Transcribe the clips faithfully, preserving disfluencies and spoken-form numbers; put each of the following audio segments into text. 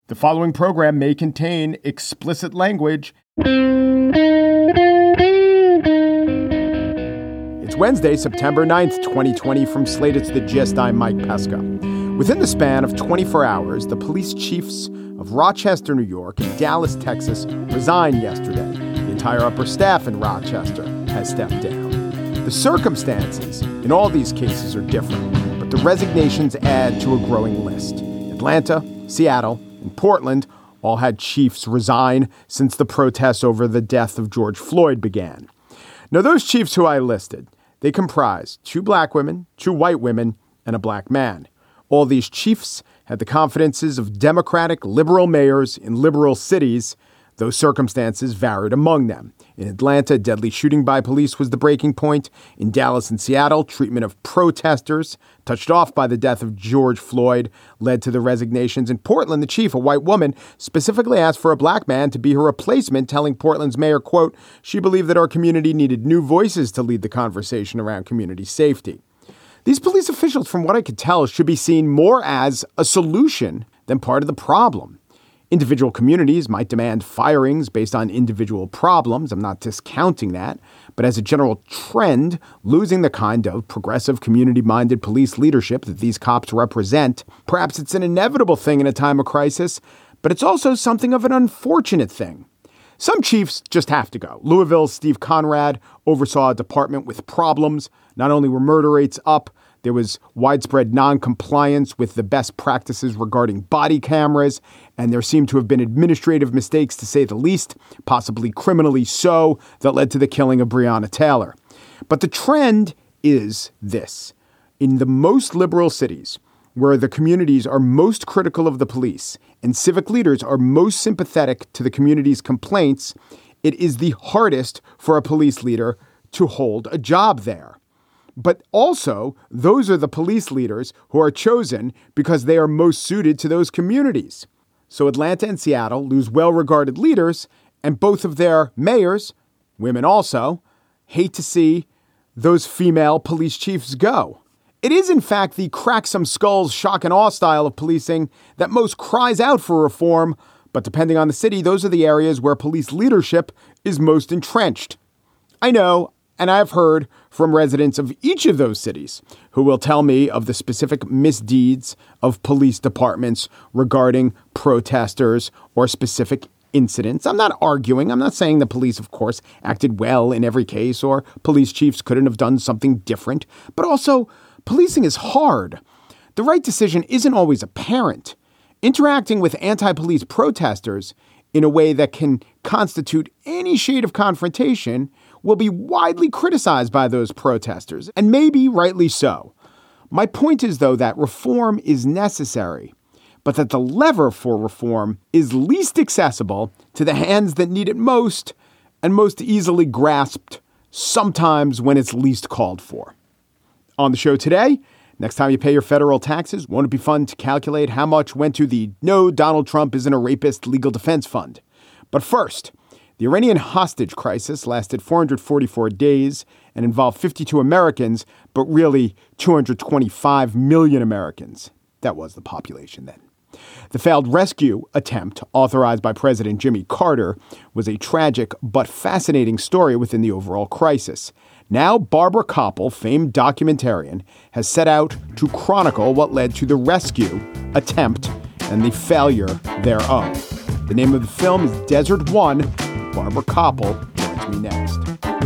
The following program may contain explicit language. It's Wednesday, September ninth, twenty twenty. From Slate, it's The Gist. I'm Mike Pesca. Within the span of twenty-four hours, the police chiefs of Rochester, New York, and Dallas, Texas, resigned yesterday. The entire upper staff in Rochester has stepped down. The circumstances in all these cases are different, but the resignations add to a growing list. Atlanta, Seattle, and Portland all had chiefs resign since the protests over the death of George Floyd began. Now, those chiefs who I listed, they comprise two black women, two white women, and a black man. All these chiefs had the confidences of Democratic liberal mayors in liberal cities. Those circumstances varied among them. In Atlanta, a deadly shooting by police was the breaking point. In Dallas and Seattle, treatment of protesters, touched off by the death of George Floyd, led to the resignations. In Portland, the chief, a white woman, specifically asked for a black man to be her replacement, telling Portland's mayor, quote, she believed that our community needed new voices to lead the conversation around community safety. These police officials, from what I could tell, should be seen more as a solution than part of the problem. Individual communities might demand firings based on individual problems. I'm not discounting that. But as a general trend, losing the kind of progressive, community-minded police leadership that these cops represent, perhaps it's an inevitable thing in a time of crisis, but it's also something of an unfortunate thing. Some chiefs just have to go. Louisville's Steve Conrad oversaw a department with problems. Not only were murder rates up, there was widespread non-compliance with the best practices regarding body cameras, and there seemed to have been administrative mistakes, to say the least, possibly criminally so, that led to the killing of Breonna Taylor. But the trend is this. In the most liberal cities, where the communities are most critical of the police and civic leaders are most sympathetic to the community's complaints, it is the hardest for a police leader to hold a job there. But also, those are the police leaders who are chosen because they are most suited to those communities. So Atlanta and Seattle lose well-regarded leaders, and both of their mayors, women also, hate to see those female police chiefs go. It is, in fact, the crack some skulls, shock and awe style of policing that most cries out for reform, but depending on the city, those are the areas where police leadership is most entrenched. I know. And I've heard from residents of each of those cities who will tell me of the specific misdeeds of police departments regarding protesters or specific incidents. I'm not arguing. I'm not saying the police, of course, acted well in every case or police chiefs couldn't have done something different. But also, policing is hard. The right decision isn't always apparent. Interacting with anti-police protesters in a way that can constitute any shade of confrontation will be widely criticized by those protesters, and maybe rightly so. My point is, though, that reform is necessary, but that the lever for reform is least accessible to the hands that need it most and most easily grasped sometimes when it's least called for. On the show today, next time you pay your federal taxes, won't it be fun to calculate how much went to the No, Donald Trump Isn't a Rapist Legal Defense Fund? But first, the Iranian hostage crisis lasted four hundred forty-four days and involved fifty-two Americans, but really two hundred twenty-five million Americans. That was the population then. The failed rescue attempt, authorized by President Jimmy Carter, was a tragic but fascinating story within the overall crisis. Now, Barbara Kopple, famed documentarian, has set out to chronicle what led to the rescue attempt and the failure thereof. The name of the film is Desert One. Barbara Kopple joins me next.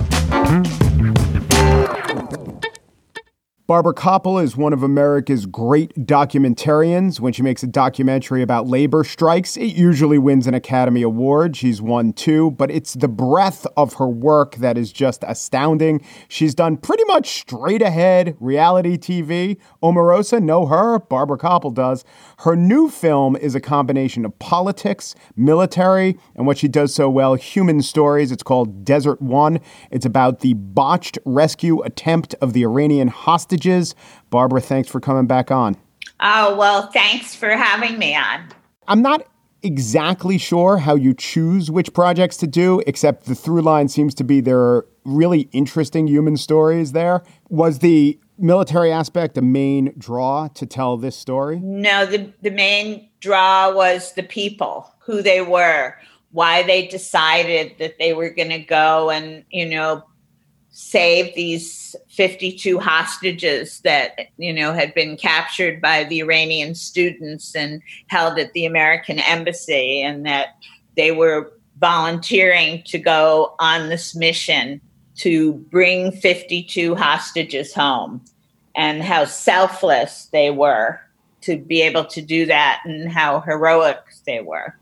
Barbara Kopple is one of America's great documentarians. When she makes a documentary about labor strikes, it usually wins an Academy Award. She's won two, but it's the breadth of her work that is just astounding. She's done pretty much straight ahead reality T V. Omarosa, know her. Barbara Kopple does. Her new film is a combination of politics, military, and what she does so well, human stories. It's called Desert One. It's about the botched rescue attempt of the Iranian hostages. Barbara, thanks for coming back on. Oh, well, thanks for having me on. I'm not exactly sure how you choose which projects to do, except the through line seems to be there are really interesting human stories there. Was the military aspect a main draw to tell this story? No, the, the main draw was the people, who they were, why they decided that they were going to go and, you know, save these fifty-two hostages that, you know, had been captured by the Iranian students and held at the American embassy, and that they were volunteering to go on this mission to bring fifty-two hostages home, and how selfless they were to be able to do that and how heroic they were.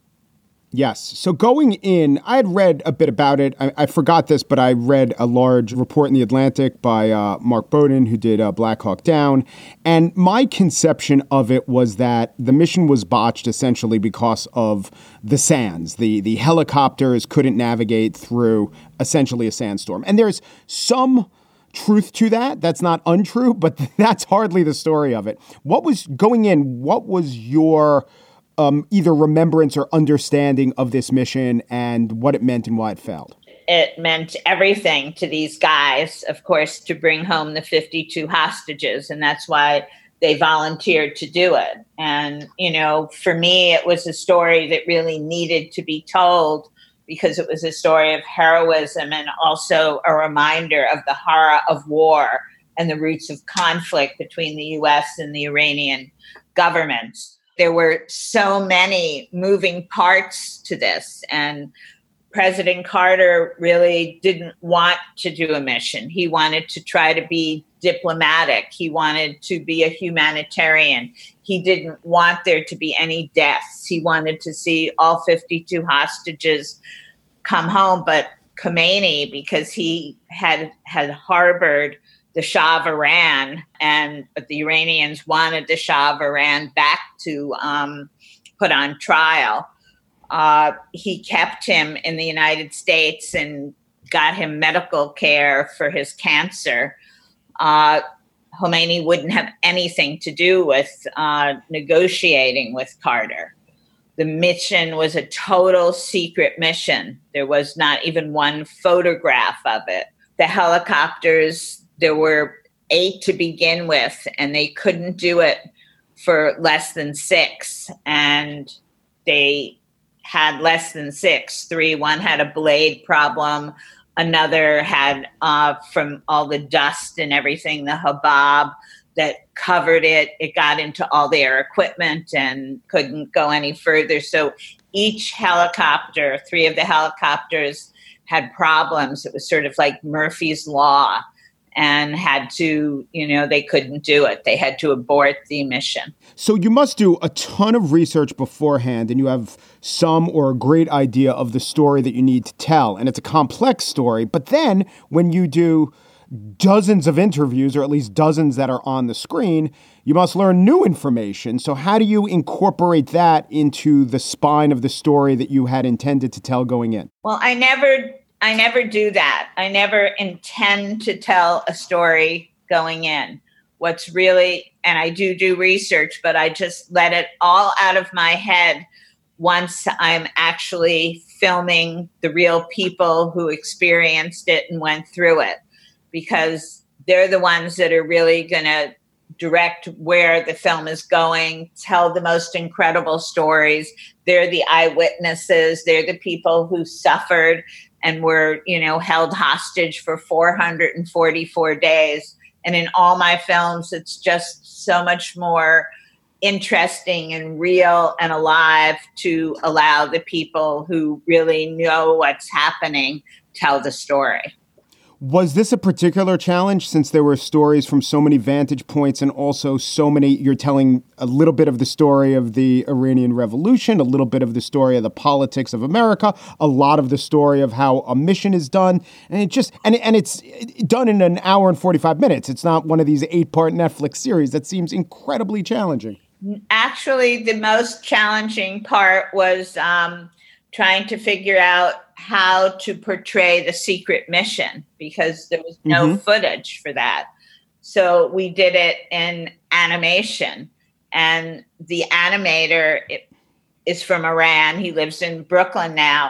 Yes. So going in, I had read a bit about it. I, I forgot this, but I read a large report in The Atlantic by uh, Mark Bowden, who did uh, Black Hawk Down. And my conception of it was that the mission was botched essentially because of the sands. The, the helicopters couldn't navigate through essentially a sandstorm. And there's some truth to that. That's not untrue, but that's hardly the story of it. What was going in? What was your Um, either remembrance or understanding of this mission and what it meant and why it failed? It meant everything to these guys, of course, to bring home the fifty-two hostages. And that's why they volunteered to do it. And, you know, for me, it was a story that really needed to be told because it was a story of heroism and also a reminder of the horror of war and the roots of conflict between the U S and the Iranian governments. There were so many moving parts to this, and President Carter really didn't want to do a mission. He wanted to try to be diplomatic. He wanted to be a humanitarian. He didn't want there to be any deaths. He wanted to see all fifty-two hostages come home. But Khomeini, because he had had harbored the Shah of Iran, and the Iranians wanted the Shah of Iran back to um, put on trial. Uh, he kept him in the United States and got him medical care for his cancer. Uh, Khomeini wouldn't have anything to do with uh, negotiating with Carter. The mission was a total secret mission. There was not even one photograph of it. The helicopters, there were eight to begin with, and they couldn't do it for less than six. And they had less than six. Three, one had a blade problem. Another had, uh, from all the dust and everything, the habab that covered it. It got into all their equipment and couldn't go any further. So each helicopter, three of the helicopters had problems. It was sort of like Murphy's Law, and had to, you know, they couldn't do it. They had to abort the mission. So you must do a ton of research beforehand, and you have some or a great idea of the story that you need to tell. And it's a complex story. But then when you do dozens of interviews, or at least dozens that are on the screen, you must learn new information. So how do you incorporate that into the spine of the story that you had intended to tell going in? Well, I never I never do that. I never intend to tell a story going in. What's really, and I do do research, but I just let it all out of my head once I'm actually filming the real people who experienced it and went through it, because they're the ones that are really going to direct where the film is going, tell the most incredible stories. They're the eyewitnesses. They're the people who suffered and were, you know, held hostage for four hundred forty-four days. And in all my films, it's just so much more interesting and real and alive to allow the people who really know what's happening tell the story. Was this a particular challenge since there were stories from so many vantage points and also so many, you're telling a little bit of the story of the Iranian Revolution, a little bit of the story of the politics of America, a lot of the story of how a mission is done. And it just, and, and it's done in an hour and forty-five minutes. It's not one of these eight part Netflix series. That seems incredibly challenging. Actually, the most challenging part was um, trying to figure out how to portray the secret mission, because there was no mm-hmm. footage for that. So we did it in animation, and the animator is from Iran. He lives in Brooklyn now,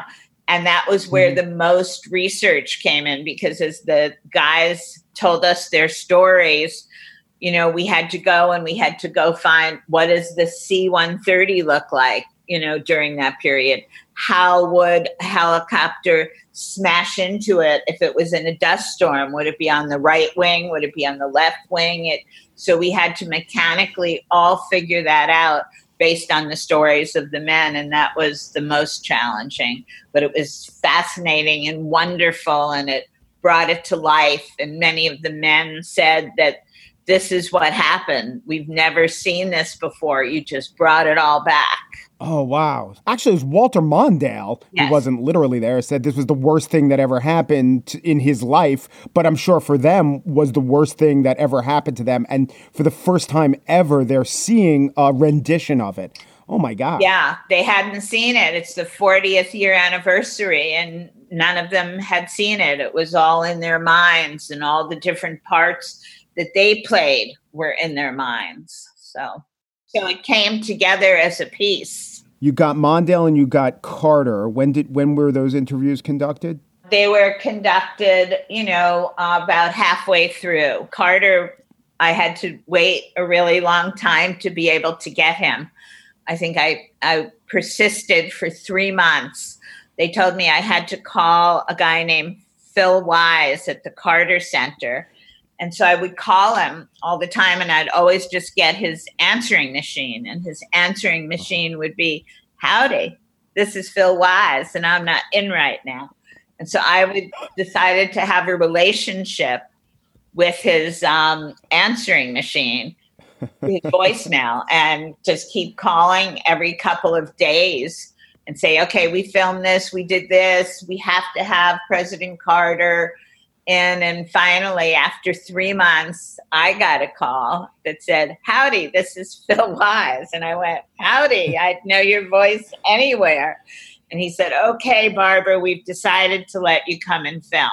And that was where mm-hmm. the most research came in, because as the guys told us their stories, you know, we had to go and we had to go find, what does the C one thirty look like, you know, during that period? How would a helicopter smash into it if it was in a dust storm? Would it be on the right wing? Would it be on the left wing? It, so we had to mechanically all figure that out based on the stories of the men. And that was the most challenging. But it was fascinating and wonderful, and it brought it to life. And many of the men said that this is what happened. We've never seen this before. You just brought it all back. Oh, wow. Actually, it was Walter Mondale, yes. who wasn't literally there, said this was the worst thing that ever happened in his life. But I'm sure for them was the worst thing that ever happened to them. And for the first time ever, they're seeing a rendition of it. Oh, my God. Yeah, they hadn't seen it. It's the fortieth year anniversary, and none of them had seen it. It was all in their minds, and all the different parts that they played were in their minds. So, so it came together as a piece. You got Mondale and you got Carter. When did when were those interviews conducted? They were conducted, you know, uh, about halfway through. Carter, I had to wait a really long time to be able to get him. I think I, I persisted for three months. They told me I had to call a guy named Phil Wise at the Carter Center. And so I would call him all the time, and I'd always just get his answering machine. And his answering machine would be, "Howdy, this is Phil Wise, and I'm not in right now." And so I would decided to have a relationship with his um, answering machine, his voicemail, and just keep calling every couple of days and say, "Okay, we filmed this, we did this, we have to have President Carter." And and finally, after three months, I got a call that said, "Howdy, this is Phil Wise." And I went, "Howdy, I know your voice anywhere." And he said, "Okay, Barbara, we've decided to let you come and film."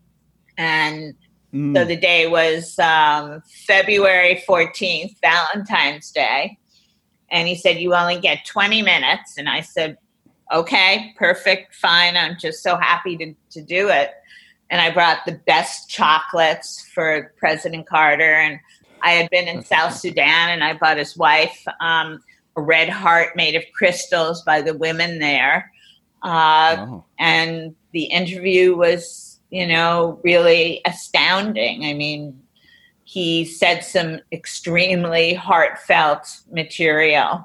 And mm. so the day was um, February fourteenth, Valentine's Day. And he said, "You only get twenty minutes. And I said, "Okay, perfect, fine. I'm just so happy to, to do it." And I brought the best chocolates for President Carter. And I had been in South Sudan, and I bought his wife um, a red heart made of crystals by the women there. Uh, oh. And the interview was, you know, really astounding. I mean, he said some extremely heartfelt material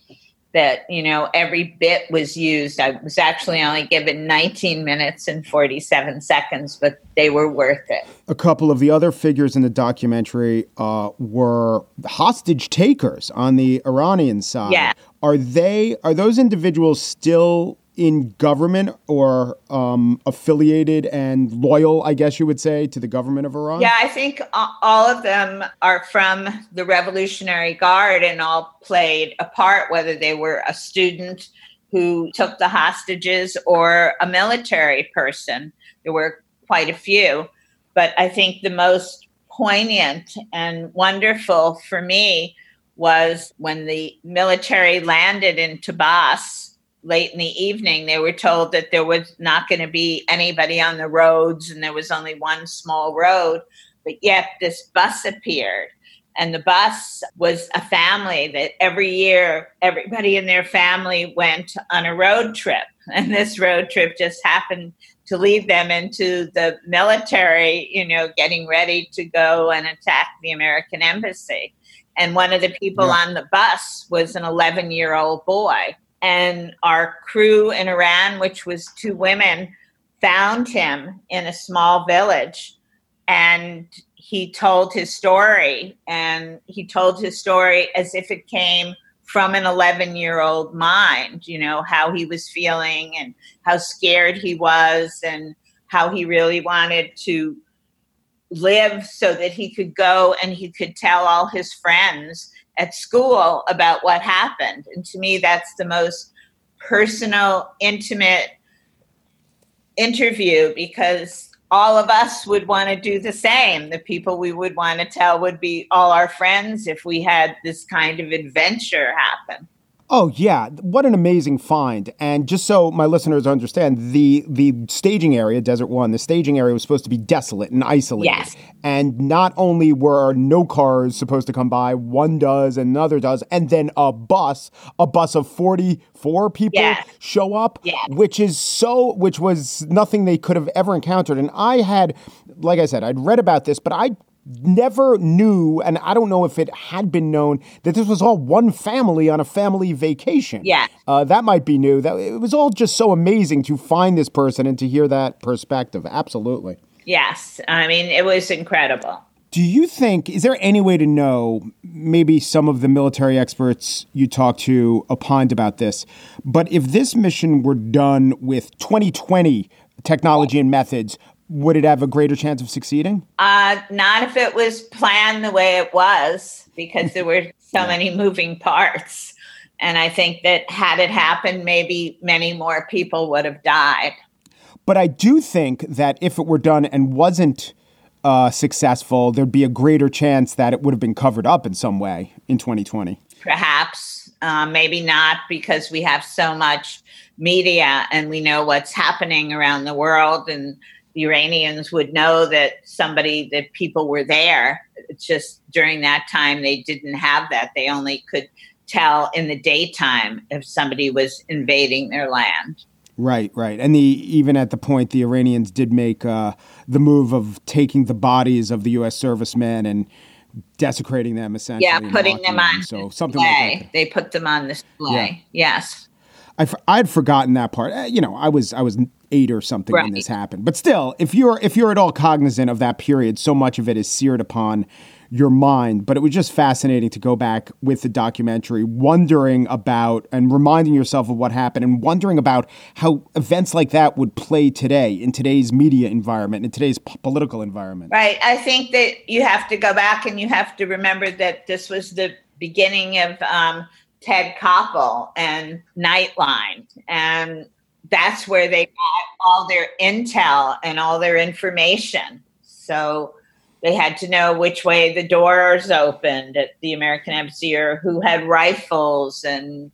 that, you know, every bit was used. I was actually only given nineteen minutes and forty-seven seconds, but they were worth it. A couple of the other figures in the documentary uh, were hostage takers on the Iranian side. Yeah. Are they, are those individuals still in government or um, affiliated and loyal, I guess you would say, to the government of Iran? Yeah, I think all of them are from the Revolutionary Guard and all played a part, whether they were a student who took the hostages or a military person. There were quite a few. But I think the most poignant and wonderful for me was when the military landed in Tabas. Late in the evening, they were told that there was not going to be anybody on the roads, and there was only one small road. But yet this bus appeared, and the bus was a family that every year, everybody in their family went on a road trip. And this road trip just happened to lead them into the military, you know, getting ready to go and attack the American embassy. And one of the people yeah. on the bus was an eleven-year-old boy. And our crew in Iran, which was two women, found him in a small village. And he told his story. And he told his story as if it came from an eleven-year-old mind, you know, how he was feeling and how scared he was and how he really wanted to live so that he could go and he could tell all his friends at school about what happened. And to me, that's the most personal, intimate interview, because all of us would want to do the same. The people we would want to tell would be all our friends if we had this kind of adventure happen. Oh, yeah. What an amazing find. And just so my listeners understand, the the staging area, Desert One, the staging area was supposed to be desolate and isolated. Yes. And not only were no cars supposed to come by, one does, another does, and then a bus, a bus of forty-four people Yes. show up, Yes. which is so, which was nothing they could have ever encountered. And I had, like I said, I'd read about this, but I never knew, and I don't know if it had been known, that this was all one family on a family vacation. Yeah. Uh, that might be new. That it was all just so amazing to find this person and to hear that perspective. Absolutely. Yes. I mean, it was incredible. Do you think, is there any way to know, maybe some of the military experts you talked to opined about this, but if this mission were done with twenty twenty technology and methods, would it have a greater chance of succeeding? Uh, not if it was planned the way it was, because there were so Yeah. many moving parts. And I think that had it happened, maybe many more people would have died. But I do think that if it were done and wasn't uh, successful, there'd be a greater chance that it would have been covered up in some way in twenty twenty. Perhaps, uh, maybe not, because we have so much media and we know what's happening around the world, and the Iranians would know that somebody, that people were there. It's just during that time, they didn't have that. They only could tell in the daytime if somebody was invading their land. Right, right. And the even at the point, the Iranians did make uh, the move of taking the bodies of the U S servicemen and desecrating them, essentially. Yeah, and putting mocking them on So something display. like that. They put them on display. Yes. I f- I'd forgotten that part. Uh, You know, I was I was eight or something when Right. this happened. But still, if you're if you're at all cognizant of that period, so much of it is seared upon your mind. But it was just fascinating to go back with the documentary, wondering about and reminding yourself of what happened, and wondering about how events like that would play today in today's media environment, in today's p- political environment. Right. I think that you have to go back and you have to remember that this was the beginning of um, Ted Koppel and Nightline. And that's where they got all their intel and all their information. So they had to know which way the doors opened at the American Embassy, or who had rifles, and,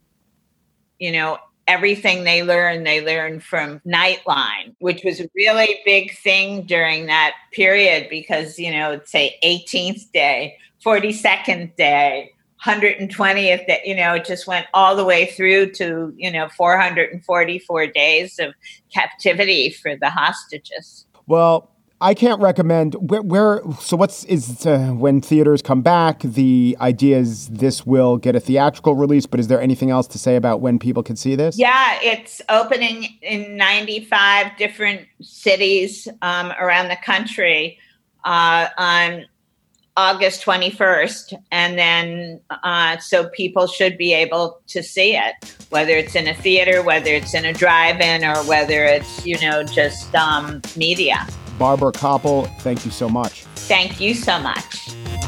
you know, everything they learned, they learned from Nightline, which was a really big thing during that period because, you know, say eighteenth day, forty-second day, one hundred twentieth day, you know, it just went all the way through to, you know, four hundred forty-four days of captivity for the hostages. Well, I can't recommend where, where so what's is uh, when theaters come back, the idea is this will get a theatrical release, but is there anything else to say about when people can see this? Yeah, it's opening in ninety-five different cities um, around the country uh, on August twenty-first. And then uh, so people should be able to see it, whether it's in a theater, whether it's in a drive-in, or whether it's, you know, just um, media. Barbara Koppel, thank you so much. Thank you so much.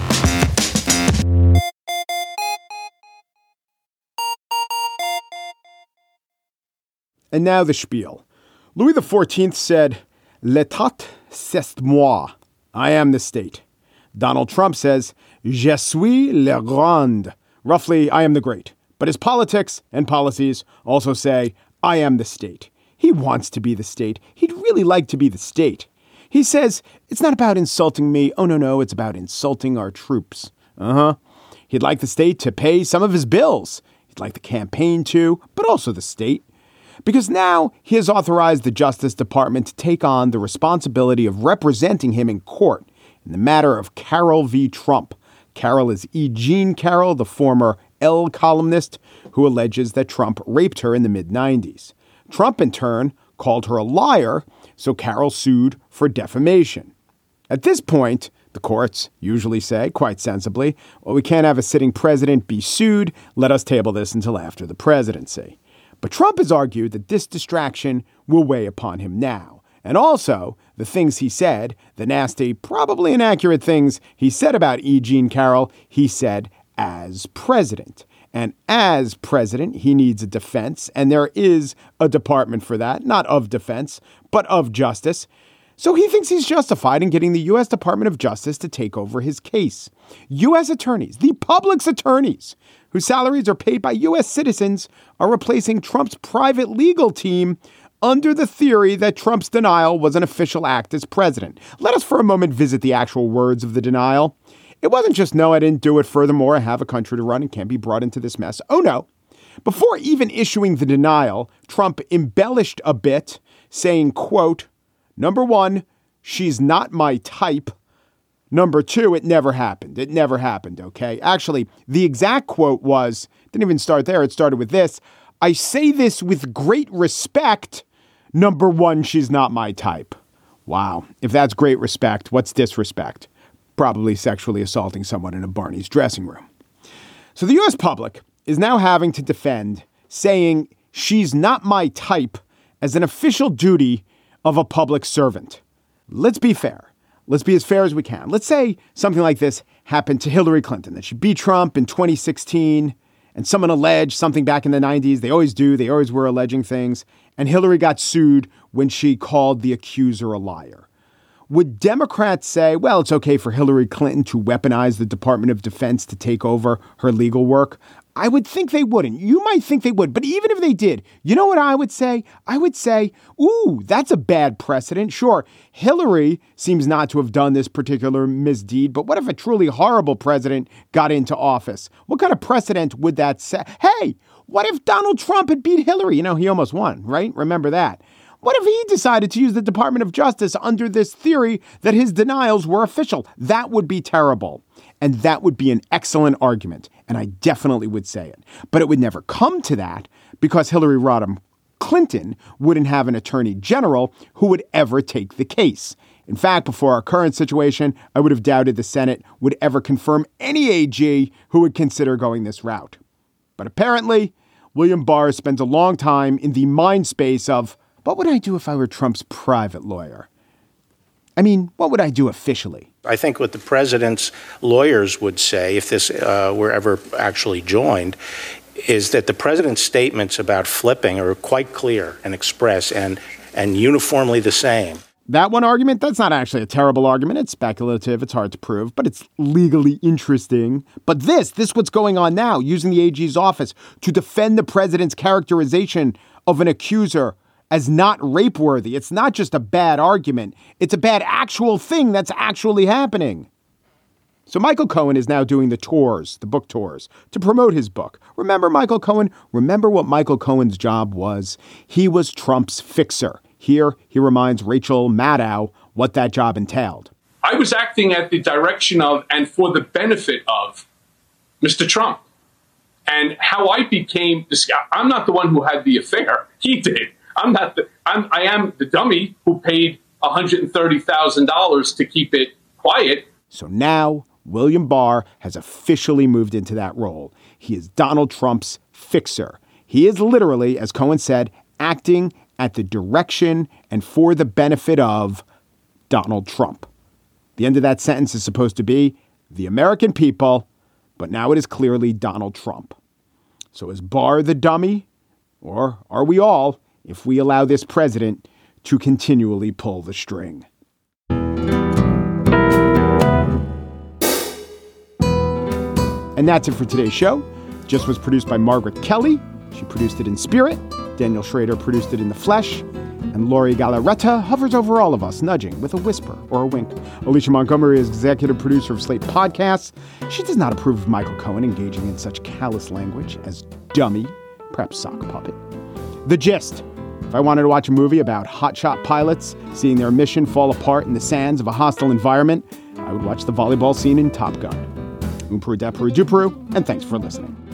And now the spiel. Louis the fourteenth said, "L'État, c'est moi." I am the state. Donald Trump says, "Je suis le grand." Roughly, I am the great. But his politics and policies also say, I am the state. He wants to be the state. He'd really like to be the state. He says, it's not about insulting me. Oh, no, no, it's about insulting our troops. Uh-huh. He'd like the state to pay some of his bills. He'd like the campaign to, but also the state. Because now he has authorized the Justice Department to take on the responsibility of representing him in court in the matter of Carol v. Trump. Carol is E. Jean Carroll, the former Elle columnist who alleges that Trump raped her in the mid nineties. Trump, in turn, called her a liar, so Carroll sued for defamation. At this point, the courts usually say, quite sensibly, well, we can't have a sitting president be sued. Let us table this until after the presidency. But Trump has argued that this distraction will weigh upon him now. And also, the things he said, the nasty, probably inaccurate things he said about E. Jean Carroll, he said as president. And as president, he needs a defense, and there is a department for that, not of defense, but of justice. So he thinks he's justified in getting the U S Department of Justice to take over his case. U S attorneys, the public's attorneys, whose salaries are paid by U S citizens, are replacing Trump's private legal team under the theory that Trump's denial was an official act as president. Let us for a moment visit the actual words of the denial. It wasn't just, no, I didn't do it. Furthermore, I have a country to run and can't be brought into this mess. Oh, no. Before even issuing the denial, Trump embellished a bit, saying, quote, number one, she's not my type. Number two, it never happened. It never happened. OK, actually, the exact quote was, didn't even start there. It started with this. I say this with great respect. Number one, she's not my type. Wow. If that's great respect, what's disrespect? Probably sexually assaulting someone in a Barney's dressing room. So the U S public is now having to defend saying she's not my type as an official duty of a public servant. Let's be fair. Let's be as fair as we can. Let's say something like this happened to Hillary Clinton, that she beat Trump in twenty sixteen and someone alleged something back in the nineties. They always do. They always were alleging things. And Hillary got sued when she called the accuser a liar. Would Democrats say, well, it's okay for Hillary Clinton to weaponize the Department of Defense to take over her legal work? I would think they wouldn't. You might think they would. But even if they did, you know what I would say? I would say, ooh, that's a bad precedent. Sure, Hillary seems not to have done this particular misdeed. But what if a truly horrible president got into office? What kind of precedent would that set? Hey, what if Donald Trump had beat Hillary? You know, he almost won, right? Remember that. What if he decided to use the Department of Justice under this theory that his denials were official? That would be terrible. And that would be an excellent argument. And I definitely would say it. But it would never come to that because Hillary Rodham Clinton wouldn't have an attorney general who would ever take the case. In fact, before our current situation, I would have doubted the Senate would ever confirm any A G who would consider going this route. But apparently, William Barr spends a long time in the mind space of, what would I do if I were Trump's private lawyer? I mean, what would I do officially? I think what the president's lawyers would say, if this uh, were ever actually joined, is that the president's statements about flipping are quite clear and express and, and uniformly the same. That one argument, that's not actually a terrible argument. It's speculative. It's hard to prove, but it's legally interesting. But this, this what's going on now, using the A G's office to defend the president's characterization of an accuser as not rape worthy. It's not just a bad argument. It's a bad actual thing that's actually happening. So Michael Cohen is now doing the tours, the book tours, to promote his book. Remember Michael Cohen? Remember what Michael Cohen's job was? He was Trump's fixer. Here, he reminds Rachel Maddow what that job entailed. I was acting at the direction of and for the benefit of Mister Trump. And how I became this guy, I'm not the one who had the affair. He did. I'm not the, I'm, I am the dummy who paid one hundred thirty thousand dollars to keep it quiet. So now William Barr has officially moved into that role. He is Donald Trump's fixer. He is literally, as Cohen said, acting at the direction and for the benefit of Donald Trump. The end of that sentence is supposed to be the American people, but now it is clearly Donald Trump. So is Barr the dummy, or are we all, if we allow this president to continually pull the string? And that's it for today's show. Just was produced by Margaret Kelly. She produced it in spirit. Daniel Schrader produced it in the flesh. And Lori Galarreta hovers over all of us, nudging with a whisper or a wink. Alicia Montgomery is executive producer of Slate Podcasts. She does not approve of Michael Cohen engaging in such callous language as dummy, perhaps sock puppet. The gist. If I wanted to watch a movie about hotshot pilots seeing their mission fall apart in the sands of a hostile environment, I would watch the volleyball scene in Top Gun. Umperu Deperu Duperu, and thanks for listening.